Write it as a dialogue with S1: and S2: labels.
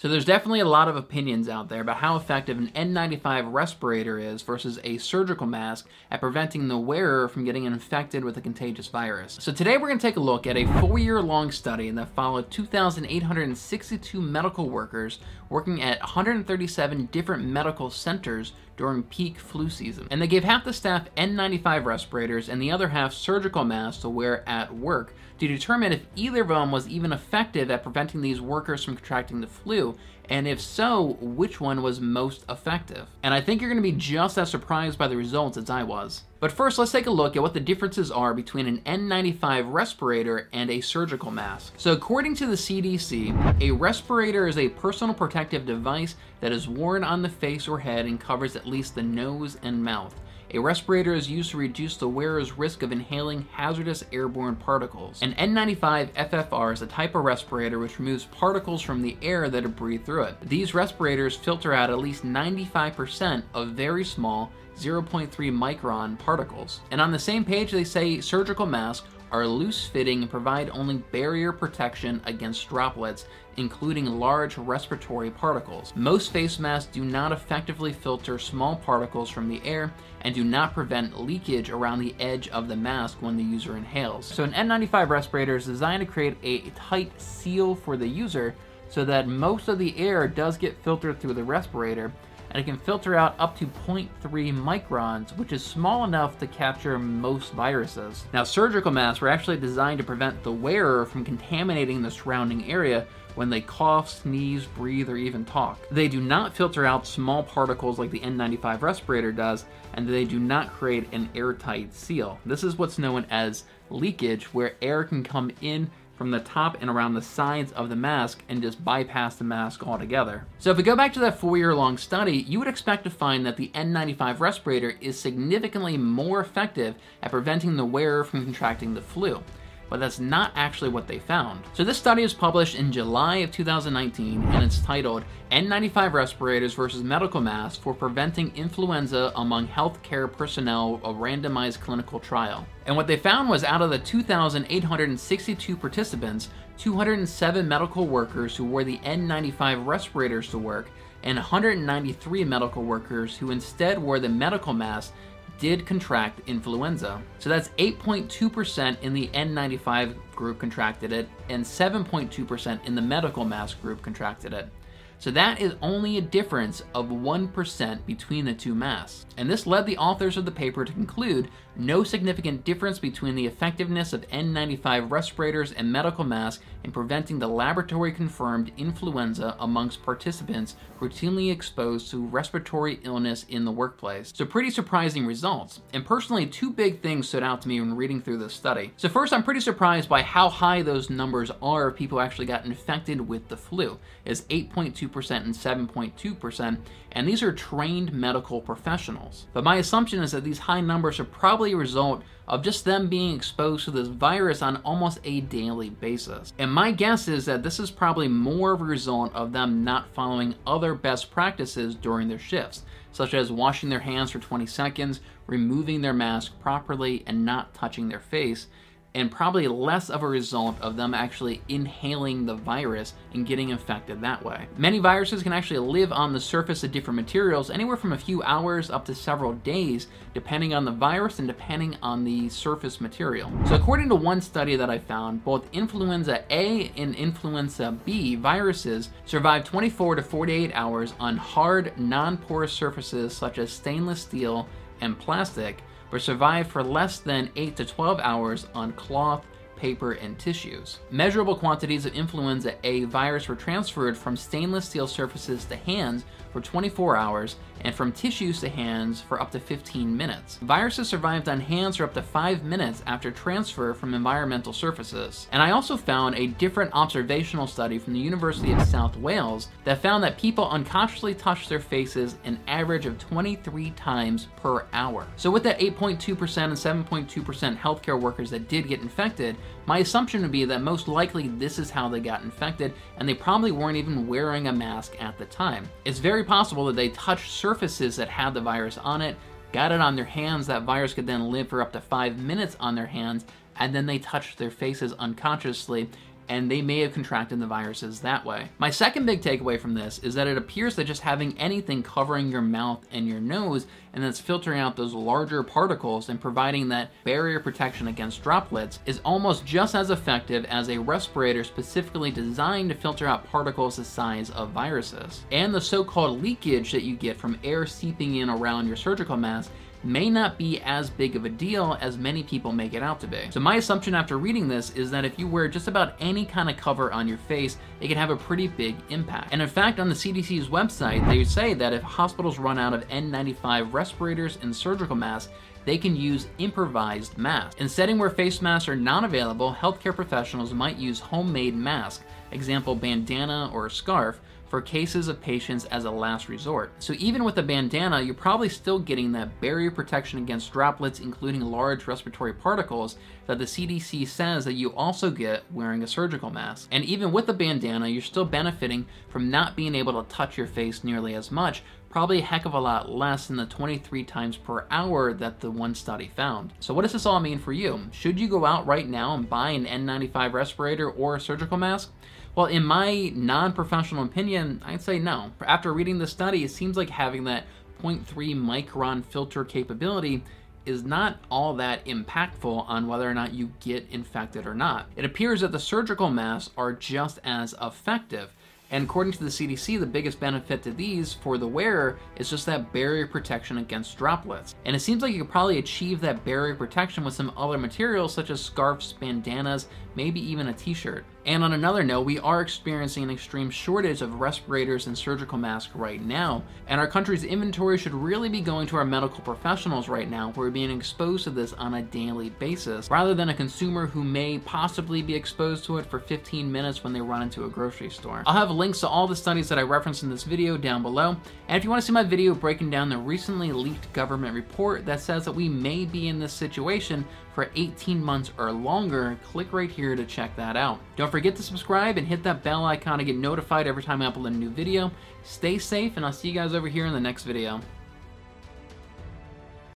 S1: So there's definitely a lot of opinions out there about how effective an N95 respirator is versus a surgical mask at preventing the wearer from getting infected with a contagious virus. So today we're going to take a look at a 4-year-long study that followed 2,862 medical workers working at 137 different medical centers during peak flu season. And they gave half the staff N95 respirators and the other half surgical masks to wear at work to determine if either of them was even effective at preventing these workers from contracting the flu, and if so, which one was most effective. And I think you're going to be just as surprised by the results as I was. But first, let's take a look at what the differences are between an N95 respirator and a surgical mask. So according to the CDC, a respirator is a personal protective device that is worn on the face or head and covers at least the nose and mouth. A respirator is used to reduce the wearer's risk of inhaling hazardous airborne particles. An N95 FFR is a type of respirator which removes particles from the air that are breathed through it. These respirators filter out at least 95% of very small 0.3 micron particles. And on the same page, they say surgical masks are loose-fitting and provide only barrier protection against droplets, including large respiratory particles. Most face masks do not effectively filter small particles from the air and do not prevent leakage around the edge of the mask when the user inhales. So an N95 respirator is designed to create a tight seal for the user so that most of the air does get filtered through the respirator, and it can filter out up to 0.3 microns, which is small enough to capture most viruses. Now, surgical masks were actually designed to prevent the wearer from contaminating the surrounding area when they cough, sneeze, breathe, or even talk. They do not filter out small particles like the N95 respirator does, and they do not create an airtight seal. This is what's known as leakage, where air can come in from the top and around the sides of the mask and just bypass the mask altogether. So if we go back to that 4-year-long study, you would expect to find that the N95 respirator is significantly more effective at preventing the wearer from contracting the flu. But that's not actually what they found. So this study was published in July of 2019, and it's titled N95 Respirators versus Medical Masks for Preventing Influenza Among Healthcare Personnel, a Randomized Clinical Trial. And what they found was out of the 2,862 participants, 207 medical workers who wore the N95 respirators to work, and 193 medical workers who instead wore the medical mask did contract influenza. So that's 8.2% in the N95 group contracted it, and 7.2% in the medical mask group contracted it. So that is only a difference of 1% between the two masks. And this led the authors of the paper to conclude no significant difference between the effectiveness of N95 respirators and medical masks in preventing the laboratory-confirmed influenza amongst participants routinely exposed to respiratory illness in the workplace. So pretty surprising results. And personally, two big things stood out to me when reading through this study. So first, I'm pretty surprised by how high those numbers are of people who actually got infected with the flu. It's 8.2% and 7.2%, and these are trained medical professionals. But my assumption is that these high numbers are probably a result of just them being exposed to this virus on almost a daily basis. And my guess is that this is probably more of a result of them not following other best practices during their shifts, such as washing their hands for 20 seconds, removing their mask properly, and not touching their face, and probably less of a result of them actually inhaling the virus and getting infected that way. Many viruses can actually live on the surface of different materials anywhere from a few hours up to several days, depending on the virus and depending on the surface material. So according to one study that I found, both influenza A and influenza B viruses survive 24 to 48 hours on hard, non-porous surfaces such as stainless steel and plastic, but survive for less than 8 to 12 hours on cloth, paper, and tissues. Measurable quantities of influenza A virus were transferred from stainless steel surfaces to hands for 24 hours and from tissues to hands for up to 15 minutes. Viruses survived on hands for up to 5 minutes after transfer from environmental surfaces. And I also found a different observational study from the University of South Wales that found that people unconsciously touched their faces an average of 23 times per hour. So with that 8.2% and 7.2% healthcare workers that did get infected, my assumption would be that most likely this is how they got infected, and they probably weren't even wearing a mask at the time. It's very possible that they touched surfaces that had the virus on it, got it on their hands, that virus could then live for up to 5 minutes on their hands, and then they touched their faces unconsciously and they may have contracted the viruses that way. My second big takeaway from this is that it appears that just having anything covering your mouth and your nose and that's filtering out those larger particles and providing that barrier protection against droplets is almost just as effective as a respirator specifically designed to filter out particles the size of viruses. And the so-called leakage that you get from air seeping in around your surgical mask may not be as big of a deal as many people make it out to be. So my assumption after reading this is that if you wear just about any kind of cover on your face, it can have a pretty big impact. And in fact, on the CDC's website, they say that if hospitals run out of N95 respirators and surgical masks, they can use improvised masks. In setting where face masks are not available, healthcare professionals might use homemade masks, example bandana or a scarf, for cases of patients as a last resort. So even with a bandana, you're probably still getting that barrier protection against droplets, including large respiratory particles, that the CDC says that you also get wearing a surgical mask. And even with a bandana, you're still benefiting from not being able to touch your face nearly as much, probably a heck of a lot less than the 23 times per hour that the one study found. So what does this all mean for you? Should you go out right now and buy an N95 respirator or a surgical mask? Well, in my non-professional opinion, I'd say no. After reading the study, it seems like having that 0.3 micron filter capability is not all that impactful on whether or not you get infected or not. It appears that the surgical masks are just as effective. And according to the CDC, the biggest benefit to these for the wearer is just that barrier protection against droplets. And it seems like you could probably achieve that barrier protection with some other materials such as scarves, bandanas, maybe even a t-shirt. And on another note, we are experiencing an extreme shortage of respirators and surgical masks right now, and our country's inventory should really be going to our medical professionals right now who are being exposed to this on a daily basis, rather than a consumer who may possibly be exposed to it for 15 minutes when they run into a grocery store. I'll have links to all the studies that I referenced in this video down below, and if you want to see my video breaking down the recently leaked government report that says that we may be in this situation for 18 months or longer, click right here to check that out. Don't forget to subscribe and hit that bell icon to get notified every time I upload a new video. Stay safe, and I'll see you guys over here in the next video.